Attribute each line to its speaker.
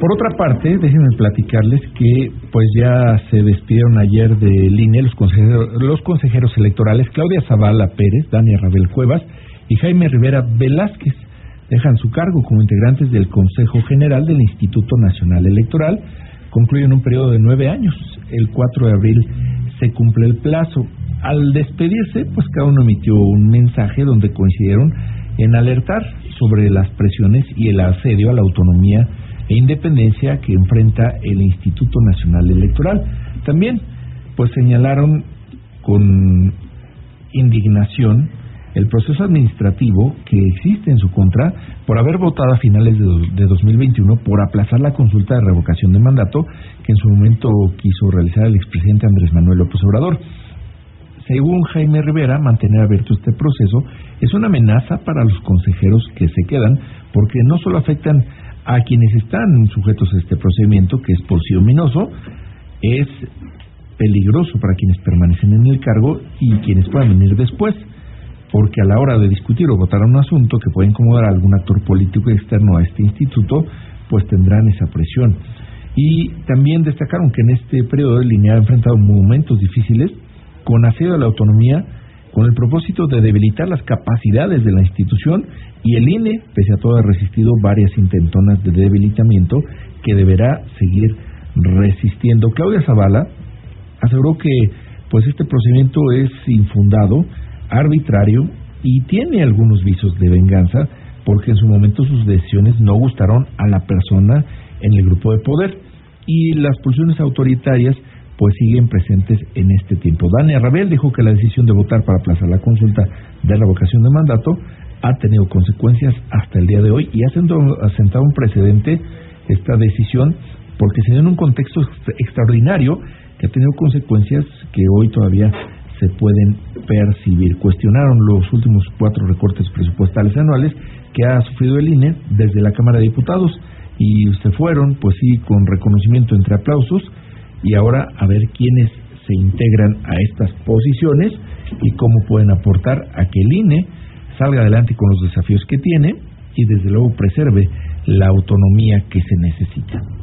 Speaker 1: Por otra parte, déjenme platicarles que pues ya se despidieron ayer del INE los consejeros electorales Claudia Zavala Pérez, Dania Rabel Cuevas y Jaime Rivera Velázquez. Dejan su cargo como integrantes del Consejo General del Instituto Nacional Electoral. Concluyen un periodo de 9 años. El 4 de abril se cumple el plazo. Al despedirse, pues cada uno emitió un mensaje donde coincidieron en alertar sobre las presiones y el asedio a la autonomía e independencia que enfrenta el Instituto Nacional Electoral. También, pues señalaron con indignación el proceso administrativo que existe en su contra por haber votado a finales de 2021 por aplazar la consulta de revocación de mandato que en su momento quiso realizar el expresidente Andrés Manuel López Obrador. Según Jaime Rivera, mantener abierto este proceso es una amenaza para los consejeros que se quedan, porque no solo afectan a quienes están sujetos a este procedimiento, que es por sí ominoso, es peligroso para quienes permanecen en el cargo y quienes puedan venir después, porque a la hora de discutir o votar un asunto que puede incomodar a algún actor político externo a este instituto, pues tendrán esa presión. Y también destacaron que en este periodo el INE ha enfrentado momentos difíciles con asedio a la autonomía, con el propósito de debilitar las capacidades de la institución, y el INE, pese a todo, ha resistido varias intentonas de debilitamiento que deberá seguir resistiendo. Claudia Zavala aseguró que pues este procedimiento es infundado, arbitrario y tiene algunos visos de venganza, porque en su momento sus decisiones no gustaron a la persona en el grupo de poder, y las pulsiones autoritarias pues siguen presentes en este tiempo. Dania Rabel dijo que la decisión de votar para aplazar la consulta de revocación de mandato ha tenido consecuencias hasta el día de hoy, y ha sentado un precedente esta decisión, porque se dio en un contexto extraordinario que ha tenido consecuencias que hoy todavía se pueden percibir. Cuestionaron los últimos 4 recortes presupuestales anuales que ha sufrido el INE desde la Cámara de Diputados, y se fueron, pues sí, con reconocimiento entre aplausos, y ahora a ver quiénes se integran a estas posiciones y cómo pueden aportar a que el INE salga adelante con los desafíos que tiene y desde luego preserve la autonomía que se necesita.